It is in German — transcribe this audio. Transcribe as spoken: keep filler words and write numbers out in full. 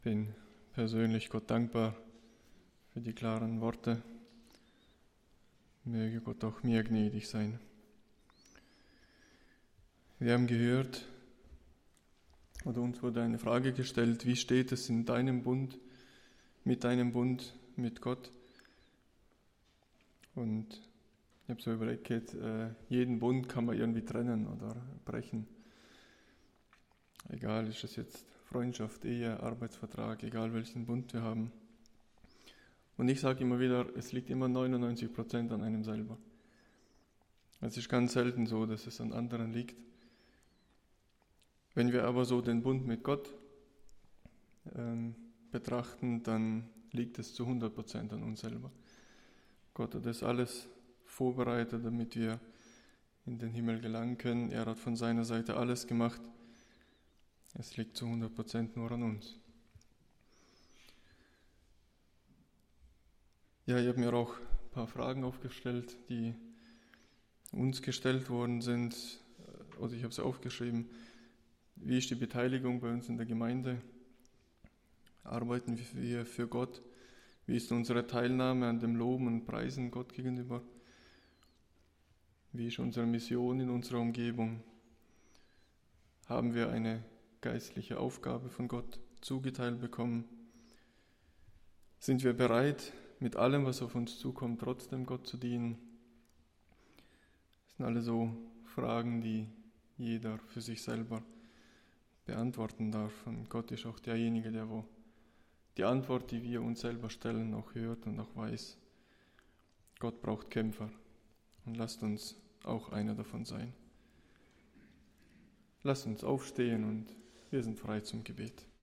Bin persönlich Gott dankbar für die klaren Worte. Möge Gott auch mir gnädig sein. Wir haben gehört, oder uns wurde eine Frage gestellt, wie steht es in deinem Bund, mit deinem Bund mit Gott? Und ich habe so überlegt, äh, jeden Bund kann man irgendwie trennen oder brechen. Egal, ist es jetzt Freundschaft, Ehe, Arbeitsvertrag, egal welchen Bund wir haben. Und ich sage immer wieder, es liegt immer neunundneunzig Prozent an einem selber. Es ist ganz selten so, dass es an anderen liegt. Wenn wir aber so den Bund mit Gott ähm, betrachten, dann liegt es zu hundert Prozent an uns selber. Gott hat das alles vorbereitet, damit wir in den Himmel gelangen können. Er hat von seiner Seite alles gemacht. Es liegt zu hundert Prozent nur an uns. Ja, ich habe mir auch ein paar Fragen aufgestellt, die uns gestellt worden sind, oder ich habe sie aufgeschrieben. Wie ist die Beteiligung bei uns in der Gemeinde? Arbeiten wir für Gott? Wie ist unsere Teilnahme an dem Loben und Preisen Gott gegenüber? Wie ist unsere Mission in unserer Umgebung? Haben wir eine geistliche Aufgabe von Gott zugeteilt bekommen? Sind wir bereit, mit allem, was auf uns zukommt, trotzdem Gott zu dienen? Das sind alle so Fragen, die jeder für sich selber beantworten darf. Und Gott ist auch derjenige, der wo die Antwort, die wir uns selber stellen, auch hört und auch weiß. Gott braucht Kämpfer und lasst uns auch einer davon sein. Lasst uns aufstehen und wir sind frei zum Gebet.